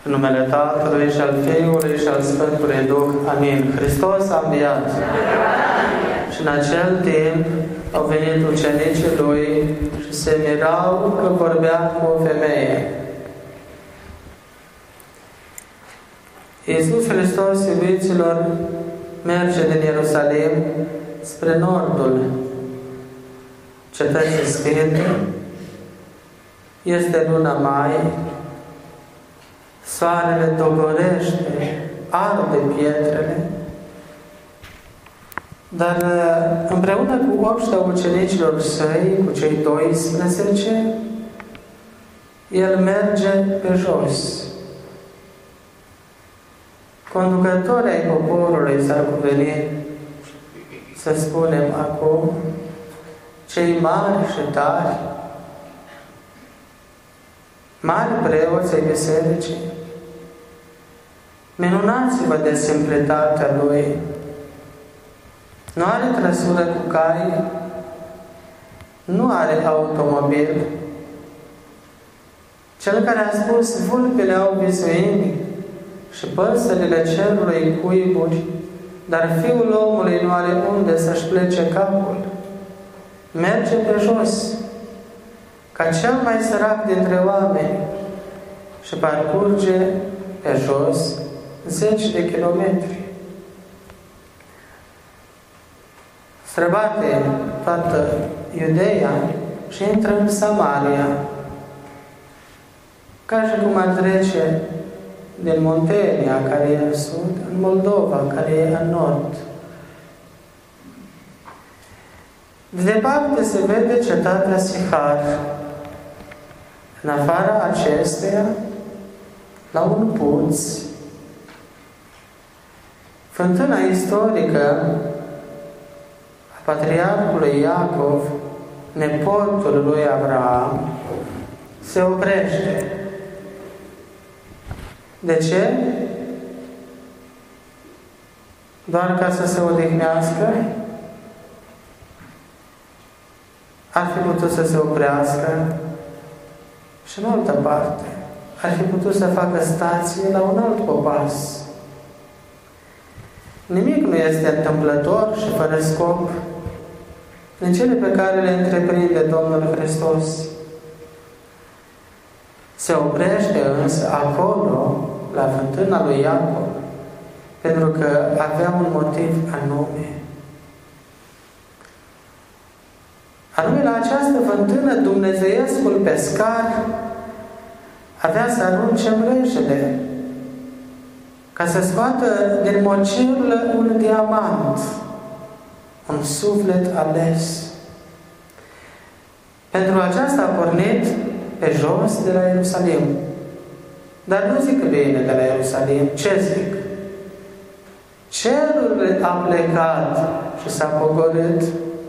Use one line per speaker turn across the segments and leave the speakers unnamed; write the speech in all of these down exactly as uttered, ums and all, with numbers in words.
În numele Tatălui și al Fiului și al Sfântului Duh. Amin. Hristos a înviat. Și în acel timp au venit ucenicii Lui și se mirau că vorbea cu o femeie. Iisus Hristos, iubiților, merge din Ierusalim spre nordul cetății sfinte. Este luna mai, soarele dogorește, arde pietrele, dar împreună cu oștea ucenicilor săi, cu cei doisprezece, el merge pe jos. Conducători ai poporului s-ar cuveni, să spunem acum, cei mari și tari, mari preoți ai bisericii, minunați-vă de simplitatea lui. Nu are trăsură cu cai, nu are automobil. Cel care a spus, vulpile au vizuini și păsările cerului cuiburi, dar Fiul omului nu are unde să-și plece capul. Merge pe jos, ca cel mai sărac dintre oameni, și parcurge pe jos zeci de kilometri. Străbate toată Iudeea și intră în Samaria, ca și cum ar trece din Muntenia, care e în sud, în Moldova, care e în nord. De departe se vede cetatea Sihar. În afara acesteia, la un puț, fântâna istorică a patriarhului Iacov, nepotul lui Avraam, se oprește. De ce? Doar ca să se odihnească? Ar fi putut să se oprească și în altă parte. Ar fi putut să facă stație la un alt popas. Nimic nu este întâmplător și fără scop din cele pe care le întreprinde Domnul Hristos. Se oprește însă acolo, la fântâna lui Iacov, pentru că avea un motiv anume. Anume, la această fântână, dumnezeiescul pescar avea să arunce mrejele, ca să scoată din mocirlă un diamant, un suflet ales. Pentru aceasta a pornit pe jos de la Ierusalim. Dar nu zic bine de la Ierusalim. Ce zic? Cerul a plecat și s-a pogorât.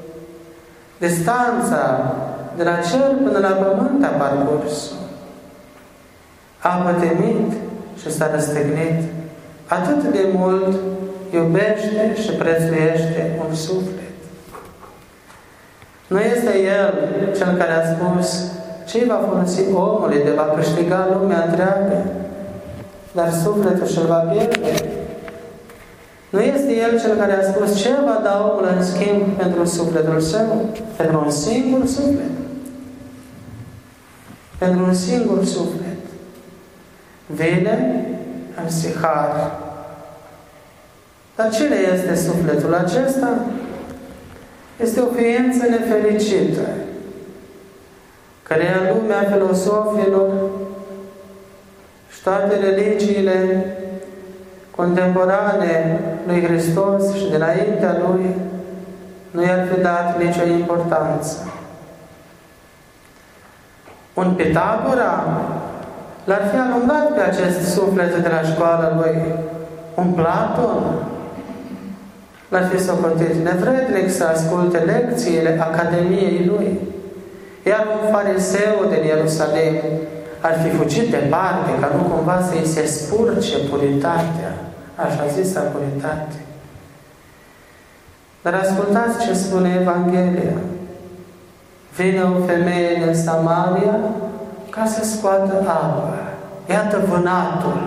Distanța de la cer până la pământ a parcurs. A pătimit și s-a răstignit. Atât de mult iubește și prețuiește un suflet. Nu este El cel care a spus ce va folosi omului de va câștiga lumea întreagă, dar sufletul și-l va pierde. Nu este El cel care a spus ce va da omul în schimb pentru sufletul său, pentru un singur suflet. Pentru un singur suflet. Vine în Sihar. Dar cine este sufletul acesta? Este o ființă nefericită, care în lumea filosofilor și toate religiile contemporane lui Hristos și dinaintea Lui nu i-ar fi dat nicio importanță. Un Pitagora l-ar fi alungat pe acest suflet de la școala lui. Un Platon l-ar fi socotit nevrednic să asculte lecțiile Academiei lui. Iar un fariseu din Ierusalim ar fi fugit departe, ca nu cumva să-i se spurce puritatea, așa zisă puritate. Dar ascultați ce spune Evanghelia. Vine o femeie din Samaria ca să scoată apă. iată vânatul.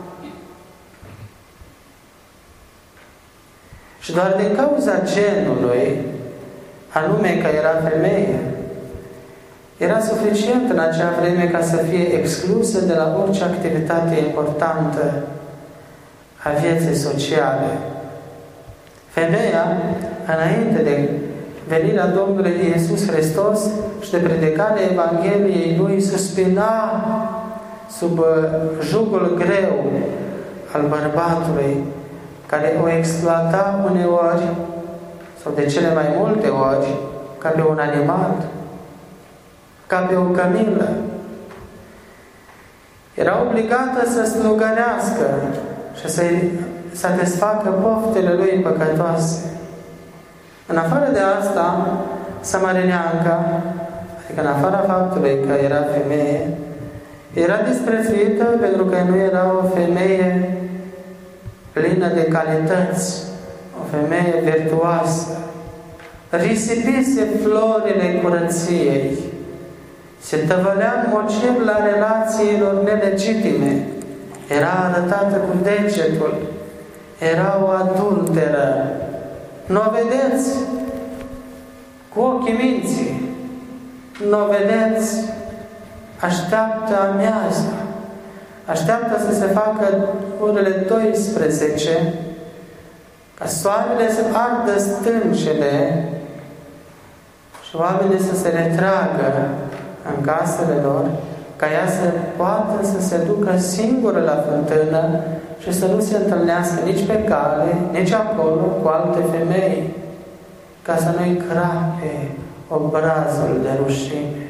Și doar din cauza genului, anume că era femeie, era suficient în acea vreme ca să fie exclusă de la orice activitate importantă a vieții sociale. Femeia, înainte de venirea Domnului Iisus Hristos și de predicarea Evangheliei Lui, suspina sub jugul greu al bărbatului, care o exploata uneori, sau de cele mai multe ori, ca pe un animal, ca pe o cămilă. Era obligată să slugărească și să-i satisfacă poftele lui păcătoase. În afară de asta, samarineanca, adică în afara faptului că era femeie, era disprețuită pentru că nu era o femeie plină de calități, o femeie virtuoasă. Risipise florile curăției, se tăvălea motiv la relațiilor nelegitime, era arătată cu degetul, era o adulteră. Nu o vedeți cu ochii minții, nu o vedeți, așteaptă amiaza, așteaptă să se facă orele doisprezece, ca soarele să ardă stâncele și oamenii să se retragă în casele lor, ca ea să poată să se ducă singură la fântână și să nu se întâlnească nici pe cale, nici acolo cu alte femei, ca să nu-i crape obrazul de rușine.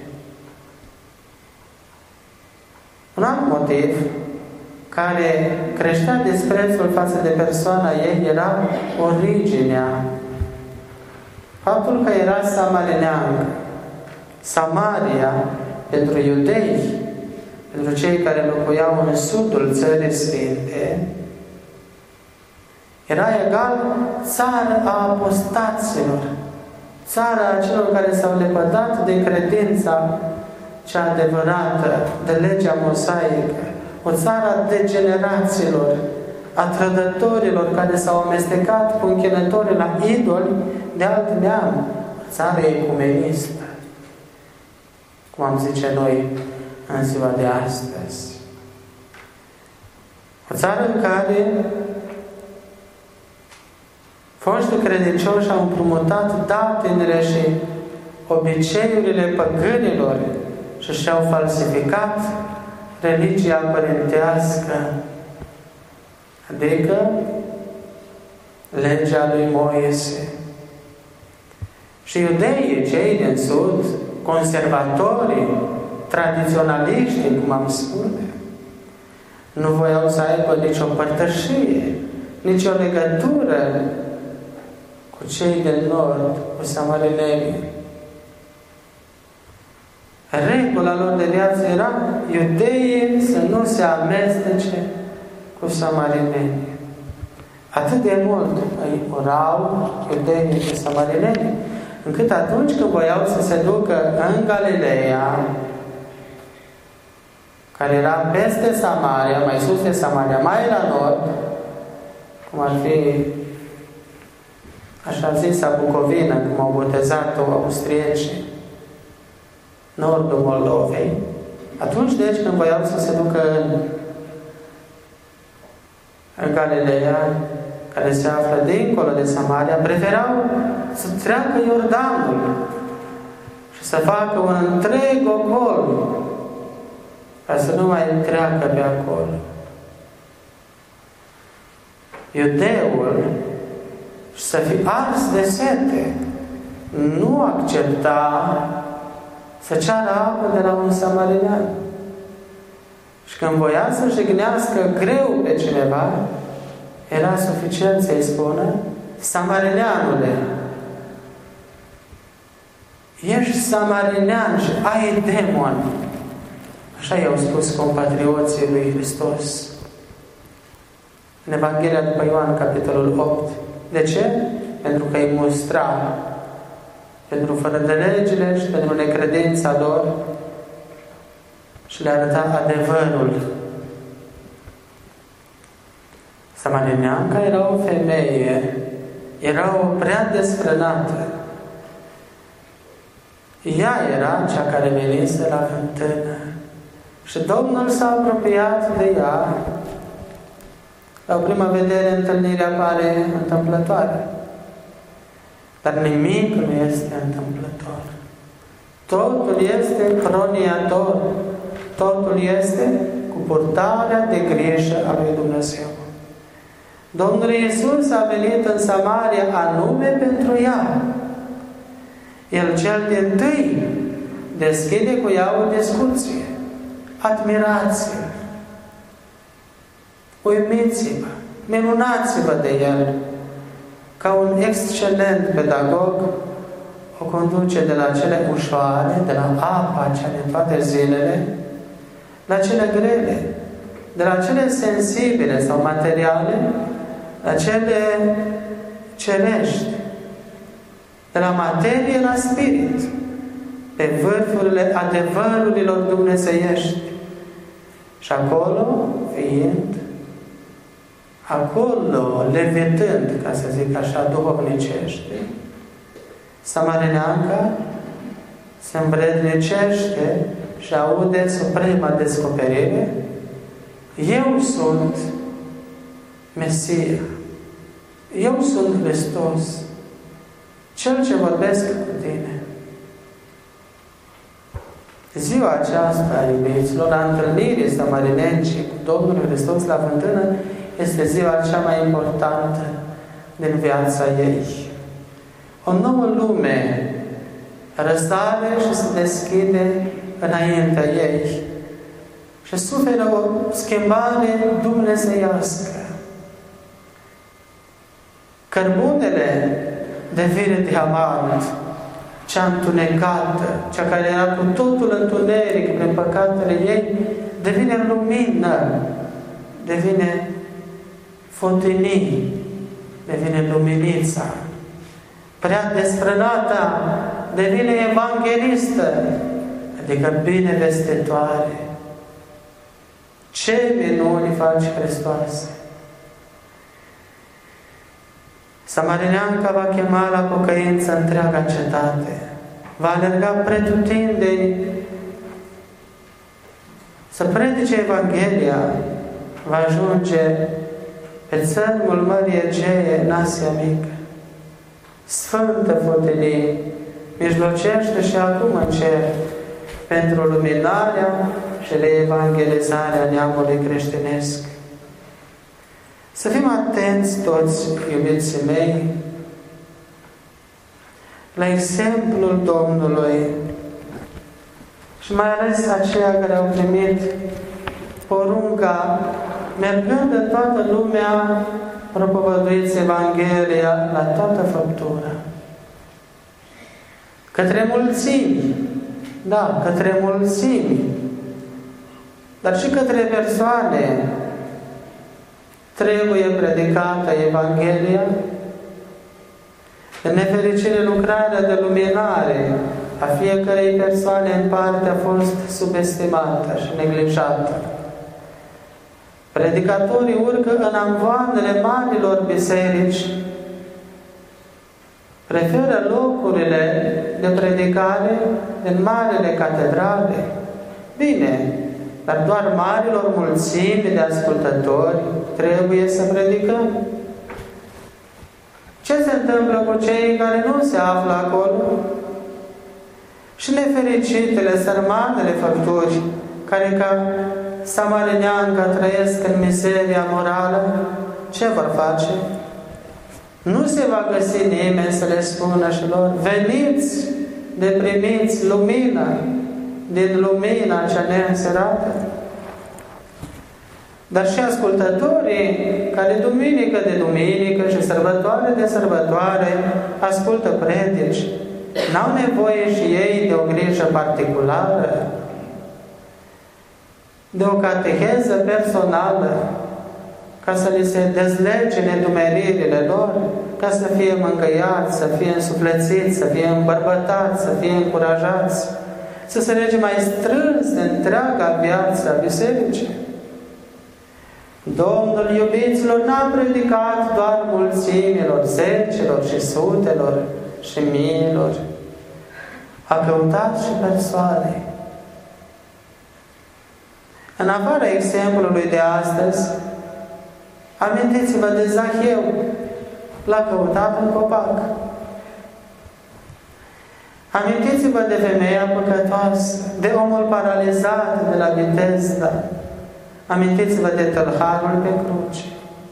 Un alt motiv care creștea disprețul față de persoana ei era originea. Faptul că era samarineancă. Samaria, pentru iudei, pentru cei care locuiau în sudul țării sfinte, era egal țară a apostaților, țara a celor care s-au lepădat de credința cea adevărată, de legea mosaică, o țară a degeneraților, a trădătorilor care s-au amestecat cu închinătorii la idoli de alt neam, o țară ecumenistă, cum am zice noi în ziua de astăzi. O țară în care foștii credincioși au împrumutat datinele și obiceiurile păgânilor și și-au falsificat religia părintească, adică legea lui Moise. Și iudeii, cei din sud, conservatorii, tradiționaliștii, cum am spune, nu voiau să aibă nicio părtășie, nicio legătură cu cei de nord, cu samarinenii. Regula lor de viață era iudeii să nu se amestece cu samarinenii. Atât de mult îi urau iudeii cu samarinenii, încât atunci când voiau să se ducă în Galileea, care era peste Samaria, mai sus de Samaria, mai la nord, cum ar fi așa zisa Bucovină, cum au botezat-o austriecii, nordul Moldovei, atunci, deci, când voiau să se ducă în, în Galileea, care se află dincolo de Samaria, preferau să treacă Iordanul și să facă un întreg ocol ca să nu mai treacă pe acolo. Iudeul, și să fie ars de sete, nu accepta să ceară apă de la un samarinean. Și când voia să jignească greu pe cineva, era suficient să-i spună: samarineanule, ești samarinean și ai demon. Așa i-au spus compatrioții lui Hristos în Evanghelia după Ioan, capitolul opt. De ce? Pentru că îi mustra pentru fără de legile și pentru necredința lor și le arăta adevărul Samarineanca era o femeie, era o prea desfrânată. Ea era cea care venise la fântână și Domnul s-a apropiat de ea. La o primă vedere, întâlnirea pare întâmplătoare, dar nimic nu este întâmplător. Totul este croniator. Totul este cu purtarea de grijă a lui Dumnezeu. Domnul Iisus a venit în Samaria anume pentru ea. El cel dintâi deschide cu ea o discuție. Admirați-l! Uimiți-vă! Minunați-vă de el! Ca un excelent pedagog, o conduce de la cele ușoare, de la apa cea de toate zilele, la cele grele, de la cele sensibile sau materiale, la cele cerești, de la materie la spirit, pe vârfurile adevărurilor dumnezeiești. Și acolo, fiind, acolo, levitând, ca să zic așa, duhovnicește, Samarineanca se învrednicește și aude suprema descoperire: eu sunt Mesia, eu sunt Hristos, Cel ce vorbesc cu tine. Ziua aceasta, iubiților, a întâlnirii samarinencii cu Domnul Hristos la fântână, este ziua cea mai importantă din viața ei. O nouă lume răsare și se deschide înaintea ei și suferă o schimbare dumnezeiască. Cărbunele devine diamant, cea întunecată, cea care era cu totul întuneric prin păcatele ei, devine lumină, devine fontinii, devine luminița. Prea desfrânată devine evanghelistă, adică binevestitoare. Ce minuni face Hristos! Samarineanca va chema la pocăință întreaga cetate, va alerga pretutindeni să predice Evanghelia, va ajunge pe țărmul Mării Egee, în Asia Mică. Sfântă Fotilie, mijlocește și acum în cer pentru luminarea și evangelizarea neamului creștinesc. Să fim atenți toți, iubiții mei, la exemplul Domnului și mai ales aceia care au primit porunca, mergând în toată lumea, propovăduiți Evanghelia la toată făptura. Către mulțimi, da, către mulțimi, dar și către persoane trebuie predicată Evanghelia. În nefericire, lucrarea de luminare a fiecărei persoane în parte a fost subestimată și neglijată. Predicatorii urcă în amvoanele marilor biserici, preferă locurile de predicare în marile catedrale. Bine, dar doar marilor mulțimi de ascultători trebuie să predicăm. Ce se întâmplă cu cei care nu se află acolo? Și nefericitele, sărmanele făpturi, care ca samarineanca trăiesc în mizeria morală, ce vor face? Nu se va găsi nimeni să le spună și lor: veniți, deprimiți lumina, din lumina cea neînserată. Dar și ascultătorii care duminică de duminică și sărbătoare de sărbătoare ascultă predici, n-au nevoie și ei de o grijă particulară, de o cateheză personală, ca să li se dezlege nedumeririle lor, ca să fie mângâiați, să fie însuflețiți, să fie îmbărbătați, să fie încurajați, să se lege mai strâns de întreaga viață a bisericii. Domnul, iubiților, n-a predicat doar mulțimilor, zecelor și sutelor și miilor. A căutat și persoane. În afara exemplului de astăzi, amintiți-vă de Zaheu, l-a căutat în copac. Amintiți-vă de femeia păcătoasă, de omul paralizat de la Bitesda. Amintiți-vă de tălharul pe cruce.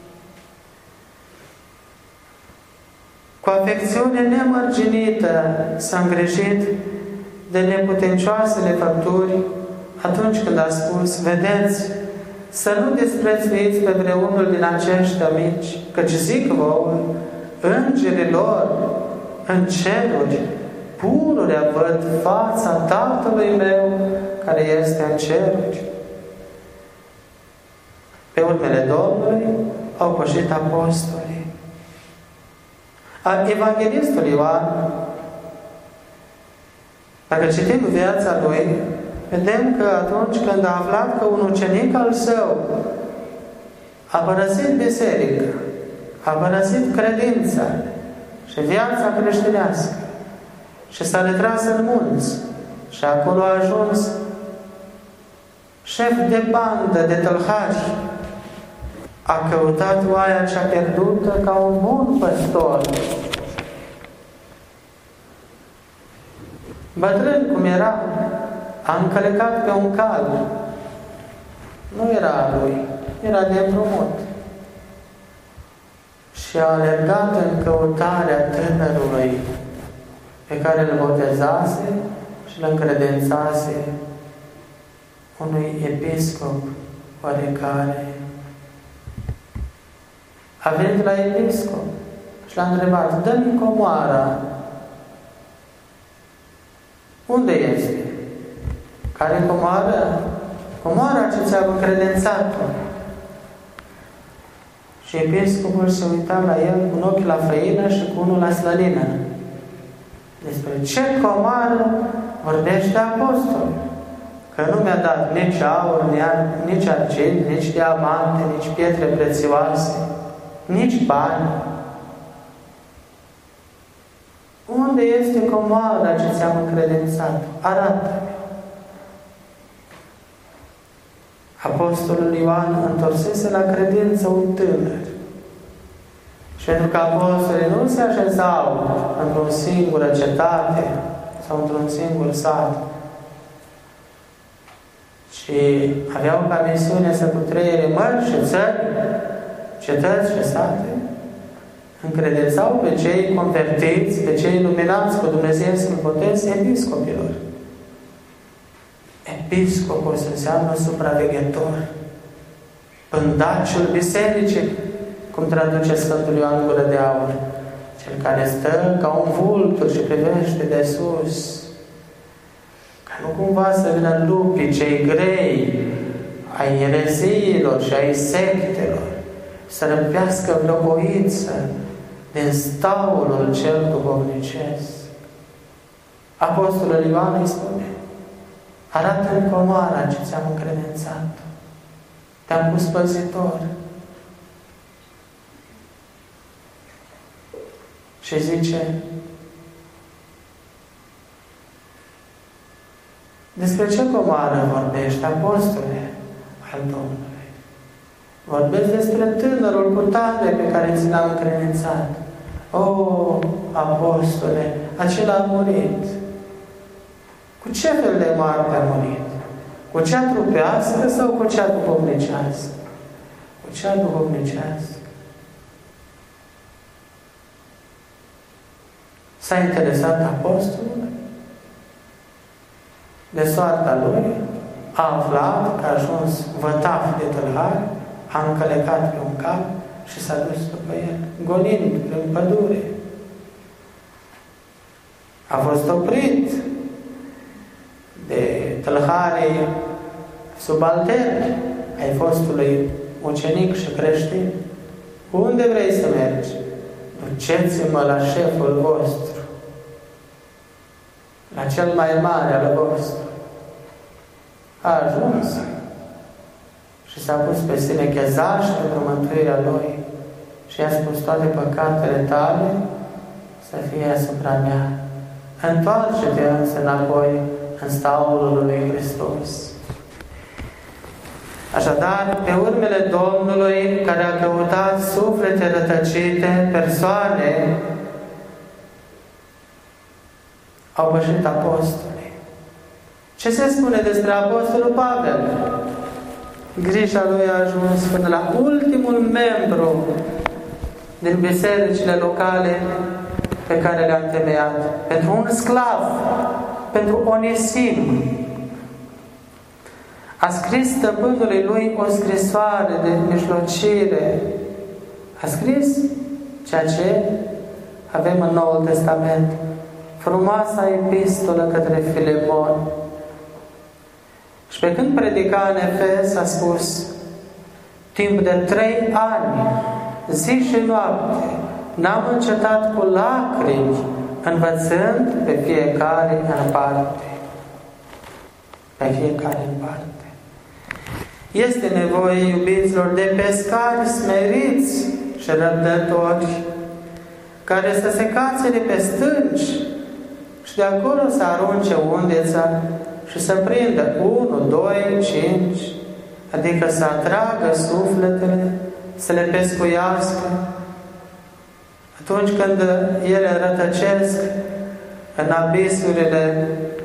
Cu afecțiune nemărginită s-a îngrijit de neputincioasele făpturi atunci când a spus: vedeți, să nu disprețuiți pe vreunul din aceștia mici, căci zic vouă, îngerii lor în ceruri pururea văd fața Tatălui meu care este în ceruri. Pe urmele Domnului au pășit apostolii. Evanghelistul Ioan, dacă citim viața lui, vedem că atunci când a aflat că un ucenic al său a părăsit biserica, a părăsit credința și viața creștinească și s-a retras în munți și acolo a ajuns șef de bandă de tălhari, a căutat oaia cea pierdută ca un bun păstor. Bătrân cum era, a încălecat pe un cal. Nu era a lui, era de împrumut. Și a alergat în căutarea tânărului pe care îl botezase și îl încredințase unui episcop oarecare. A venit la episcop și l-a întrebat: dă-mi comoara. Unde este? Care comoară? Comoara ce ți-a încredințat-o. Și episcopul se uita la el cu un ochi la făină și cu unul la slănină. Despre ce comoară vorbește apostol? Că nu mi-a dat nici aur, nici argint, nici diamante, nici pietre prețioase, nici bani. Unde este comoara ce ți-am încredințat? Arată-mi. Apostolul Ioan întorsese la credință un tânăr. Și pentru că apostolii nu se așezau într-o singură cetate sau într-un singur sat, și aveau ca misiune să cutreiere mări și țări, cetăți și sate, încredințau pe cei convertiți, pe cei luminați cu Dumnezeiescul botez, episcopilor. Episcopul se înseamnă supraveghetor, pândaciul bisericii, cum traduce Sfântul Ioan Gură de Aur, cel care stă ca un vultur și privește de sus, ca nu cumva să vină lupii cei grei ai ereziilor și ai sectelor, să răpească vreo boiță din staulul cel duhovnicesc. Apostolul Ioan îi spune: arată-mi comoara ce ți-am încredințat. Te-am pus păzitor. Și zice: despre ce comoară vorbești, apostole al Domnului? Vorbesc despre tânărul cutare pe care ți l-am încredințat. O, apostole, acela a murit. Cu ce fel de moarte a murit? Cu cea trupească sau cu cea duhovnicească? Cu cea duhovnicească. S-a interesat apostolul de soarta lui, a aflat că a ajuns vătaf de tâlhari, a încălecat pe un cap și s-a dus după el, golind prin pădure. A fost oprit de tâlharii subalterni ai fostului ucenic și creștin. Unde vrei să mergi? Duceți-mă la șeful vostru, la cel mai mare al vostru. A ajuns și s-a pus pe sine chezaș pentru mântuirea lui și i-a spus: toate păcatele tale să fie asupra mea. Întoarce-te însă înapoi în staulul lui Hristos. Așadar, pe urmele Domnului, care a căutat suflete rătăcite, persoane, au pășit apostolii. Ce se spune despre apostolul Pavel? Grija lui a ajuns până la ultimul membru din bisericile locale pe care le-a întemeiat. Pentru un sclav, pentru Onesim, a scris stăpânului lui o scrisoare de mijlocire. A scris ceea ce avem în Noul Testament, frumoasa epistolă către Filemon. Și pe când predica în Efes, a spus: timp de trei ani, zi și noapte, n-am încetat cu lacrimi, învățând pe fiecare în parte. Pe fiecare în parte. Este nevoie, iubiților, de pescari smeriți și răbdători, care să se cațere pe stânci și de acolo să arunce undeța și să prindă unu, doi, cinci, adică să atragă sufletele, să le pescuiască. Atunci când ele rătăcesc în abisurile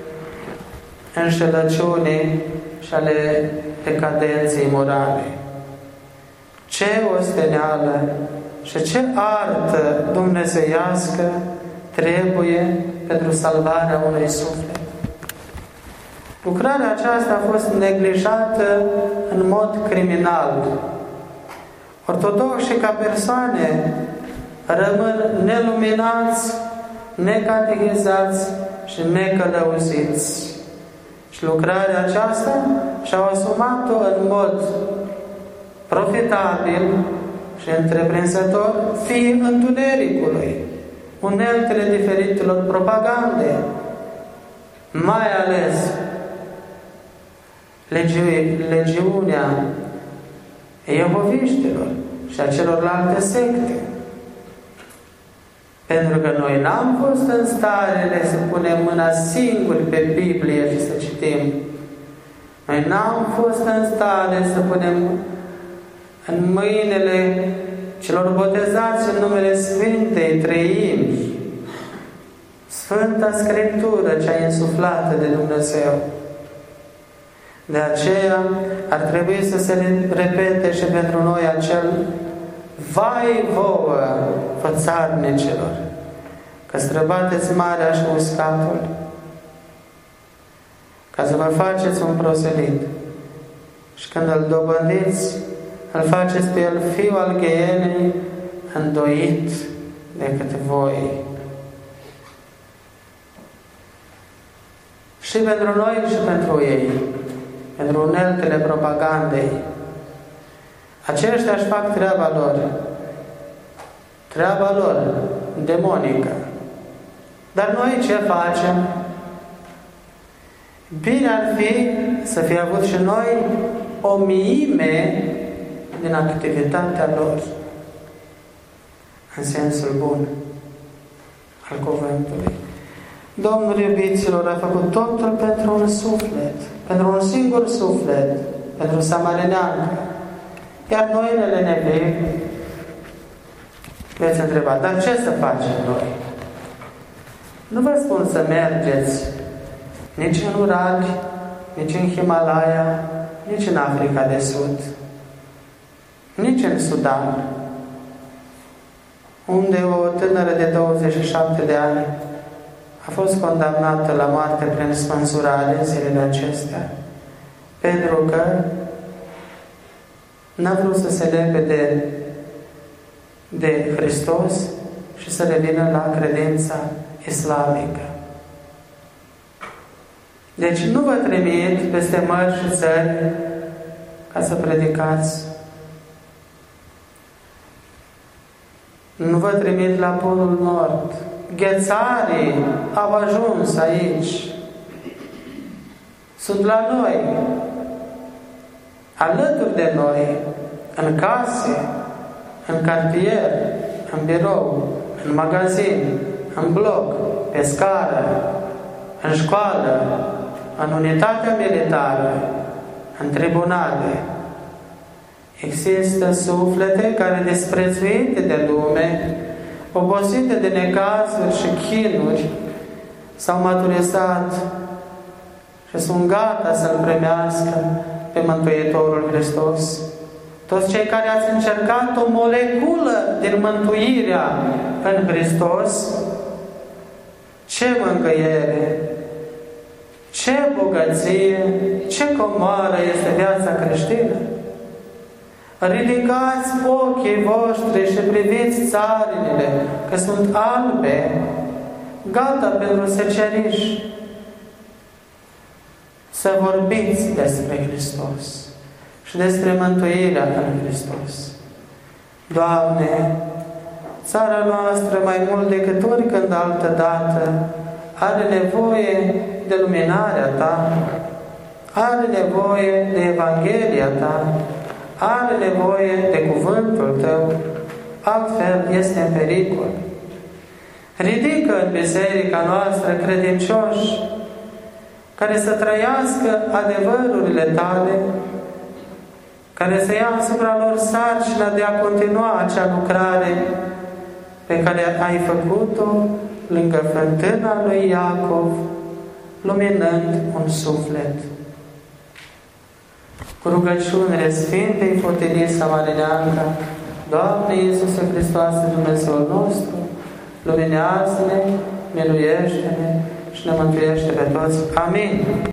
înșelăciunii și ale decadenței morale. Ce osteneală și ce artă dumnezeiască trebuie pentru salvarea unui suflet. Lucrarea aceasta a fost neglijată în mod criminal. Ortodoxii ca persoane rămân neluminați, necatechizați și necălăuziți. Și lucrarea aceasta și-au asumat-o în mod profitabil și întreprinzător fiii întunericului, uneltele diferitelor propagande, mai ales legi- legiunea iehoviștilor și a celorlalte secte. Pentru că noi n-am fost în stare să punem mâna singuri pe Biblie și să citim. Noi n-am fost în stare să punem în mâinile celor botezați în numele Sfintei Treimi Sfânta Scriptură, cea insuflată de Dumnezeu. De aceea ar trebui să se repete și pentru noi acel: vai vouă, fățarnicilor, că străbateți marea și uscatul, ca să vă faceți un proselit. Și când îl dobândiți, îl faceți pe el fiul al gheienei, îndoit decât voi. Și pentru noi și pentru ei, pentru uneltele propagandei, aceștia își fac treaba lor, treaba lor demonică. Dar noi ce facem? Bine ar fi să fie avut și noi o miime din activitatea lor, în sensul bun al cuvântului. Domnul, iubiților, a făcut totul pentru un suflet, pentru un singur suflet, pentru Samarineancă. Iar noi ne lenevim. Veți întreba: dar ce să facem noi? Nu vă spun să mergeți nici în Urali, nici în Himalaya, nici în Africa de Sud, nici în Sudan, unde o tânără de douăzeci și șapte de ani a fost condamnată la moarte prin spânzurare zilele acestea, pentru că n-a vrut să se lege de, de Hristos și să revină la credința islamică. Deci nu vă trimit peste mări și țări ca să predicați. Nu vă trimit la Polul Nord. Ghețarii au ajuns aici. Sunt la noi. alături de noi, în case, în cartier, în birou, în magazin, în bloc, pe scară, în școală, în unitatea militară, în tribunale. Există suflete care, disprețuite de lume, obosite de necazuri și chinuri, s-au maturizat și sunt gata să-L primească pe Mântuitorul Hristos. Toți cei care ați încercat o moleculă din mântuirea în Hristos, ce mângâiere, ce bogăție, ce comoară este viața creștină! Ridicați ochii voștri și priviți țarinile, că sunt albe, gata pentru seceriș. Să vorbiți despre Hristos și despre mântuirea în Hristos. Doamne, țara noastră mai mult decât oricând altă dată are nevoie de luminarea Ta, are nevoie de Evanghelia Ta, are nevoie de cuvântul Tău, altfel este în pericol. Ridică în biserica noastră credincioși care să trăiască adevărurile Tale, care să ia asupra lor sarcina de a continua acea lucrare pe care ai făcut-o lângă fântâna lui Iacov, luminând un suflet. Cu rugăciunile Sfintei Fotilii Samarineanca, Doamne Iisuse Hristoase, Dumnezeul nostru, luminează-ne, miluiește-ne și ne mântuiește pe toți. Amin.